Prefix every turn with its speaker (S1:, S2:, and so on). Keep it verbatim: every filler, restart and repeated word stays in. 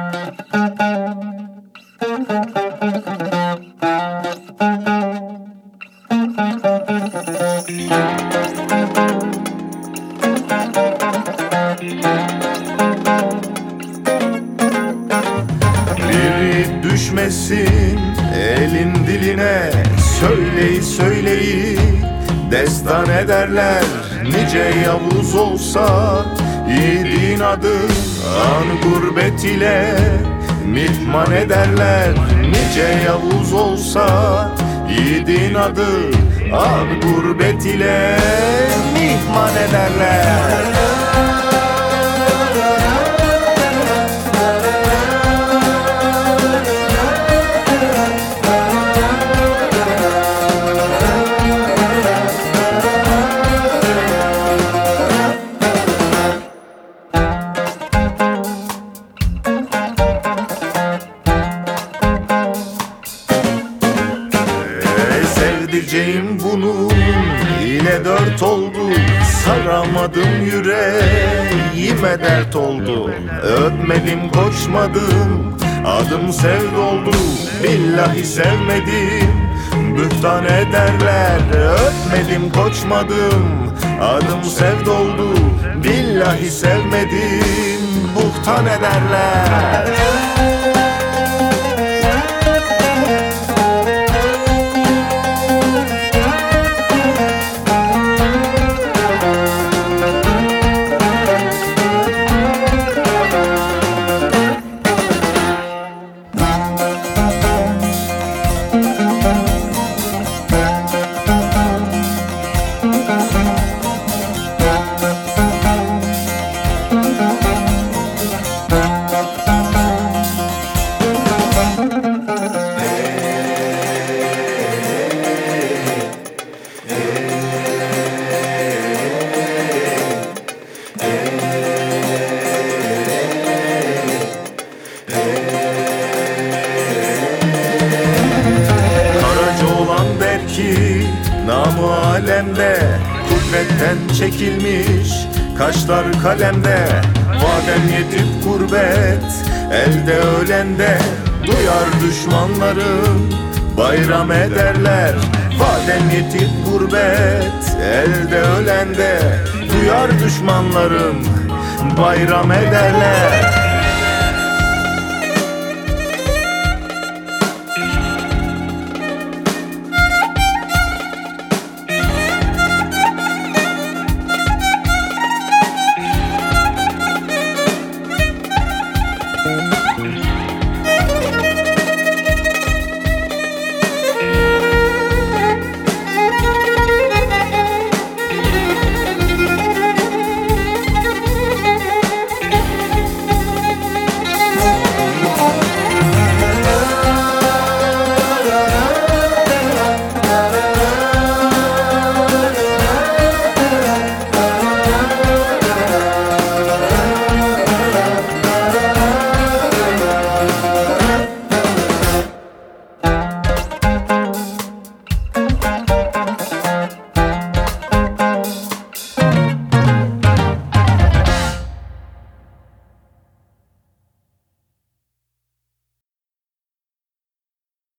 S1: Biri düşmesin elin diline, söyleyi söyleyi destan ederler. Nice Yavuz olsa yiğidin adı an gurbet ile mihman ederler. Nice Yavuz olsa yiğidin adı an gurbet ile mihman ederler. Sevdiceğim bunun ile dört oldu, saramadım yüreğime dert oldu. Öpmedim koşmadım, adım sevd oldu, billahi sevmedim, bühtan ederler. Öpmedim koçmadım, adım sevd oldu, billahi sevmedim, buhtan ederler. Namı alemde kudretten çekilmiş, kaşlar kalemde. Vadem yetip gurbet elde ölende, duyar düşmanlarım bayram ederler. Vadem yetip gurbet elde ölende, duyar düşmanlarım bayram ederler.
S2: Thank you.